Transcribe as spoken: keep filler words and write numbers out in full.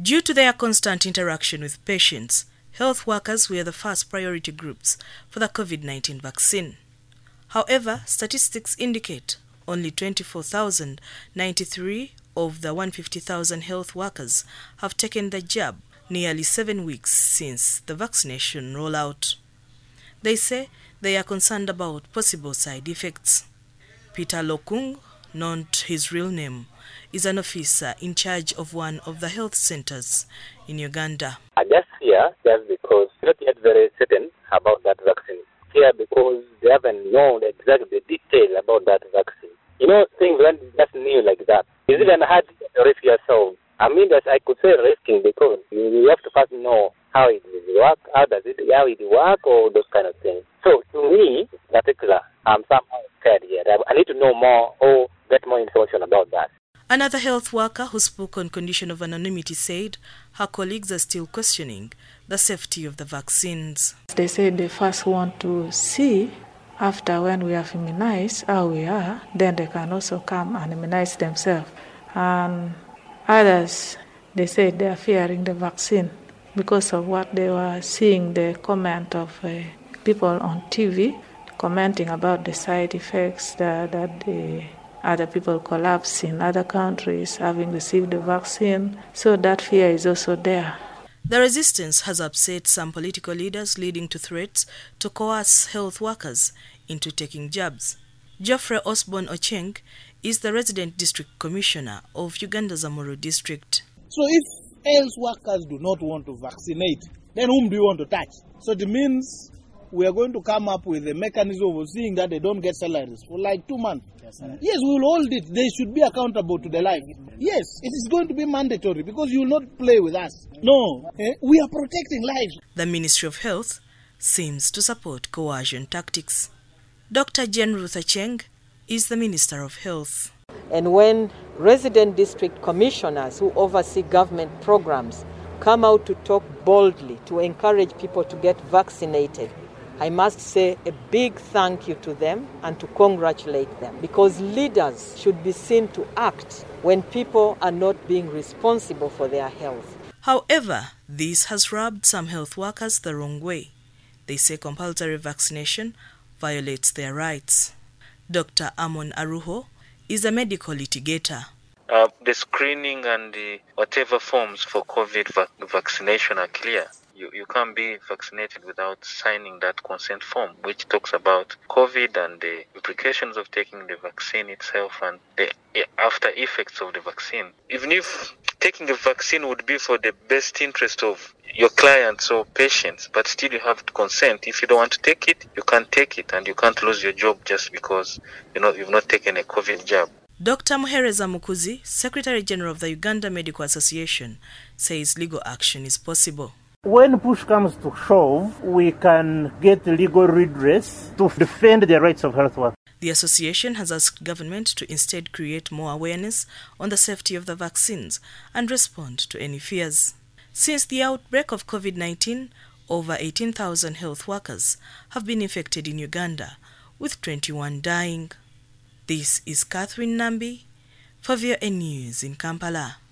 Due to their constant interaction with patients, health workers were the first priority groups for the COVID nineteen vaccine. However, statistics indicate only twenty-four thousand ninety-three of the one hundred fifty thousand health workers have taken the jab, nearly seven weeks since the vaccination rollout. They say they are concerned about possible side effects. Peter Lokung, not his real name, is an officer in charge of one of the health centers in Uganda. I just fear just because not yet very certain about that vaccine. Fear because they haven't known exactly the detail about that vaccine. You know, things when it's just new like that. It's even hard to risk yourself. I mean, that I could say risking because you have to first know how it work, how does it, how it work, or those kind of things. So to me, in particular, I'm somehow scared here. I need to know more or get more information about that. Another health worker who spoke on condition of anonymity said her colleagues are still questioning the safety of the vaccines. They say they first want to see after when we have immunized how we are, then they can also come and immunize themselves. And others, they say they are fearing the vaccine because of what they were seeing, the comment of uh, people on T V commenting about the side effects that, that the other people collapse in other countries having received the vaccine. So that fear is also there. The resistance has upset some political leaders, leading to threats to coerce health workers into taking jabs. Geoffrey Osborne Ocheng is the resident district commissioner of Uganda's Amuru district. So if health workers do not want to vaccinate, then whom do you want to touch? So it means we are going to come up with a mechanism of seeing that they don't get salaries for like two months. Yes, yes, we will hold it. They should be accountable to their life. Yes, it is going to be mandatory because you will not play with us. No, eh? We are protecting lives. The Ministry of Health seems to support coercion tactics. Doctor Jane Ruth Acheng is the Minister of Health. And when resident district commissioners who oversee government programs come out to talk boldly to encourage people to get vaccinated, I must say a big thank you to them and to congratulate them, because leaders should be seen to act when people are not being responsible for their health. However, this has rubbed some health workers the wrong way. They say compulsory vaccination violates their rights. Doctor Amon Aruho is a medical litigator. Uh, the screening and the whatever forms for COVID vac- vaccination are clear. You, you can't be vaccinated without signing that consent form, which talks about COVID and the implications of taking the vaccine itself and the after effects of the vaccine. Even if taking the vaccine would be for the best interest of your clients or patients, but still you have to consent. If you don't want to take it, you can't take it, and you can't lose your job just because you know you've not taken a COVID jab. Doctor Muhereza Mukuzi, Secretary General of the Uganda Medical Association, says legal action is possible. When push comes to shove, we can get legal redress to defend the rights of health workers. The association has asked government to instead create more awareness on the safety of the vaccines and respond to any fears. Since the outbreak of COVID nineteen, over eighteen thousand health workers have been infected in Uganda, with twenty-one dying. This is Catherine Nambi for V O A News in Kampala.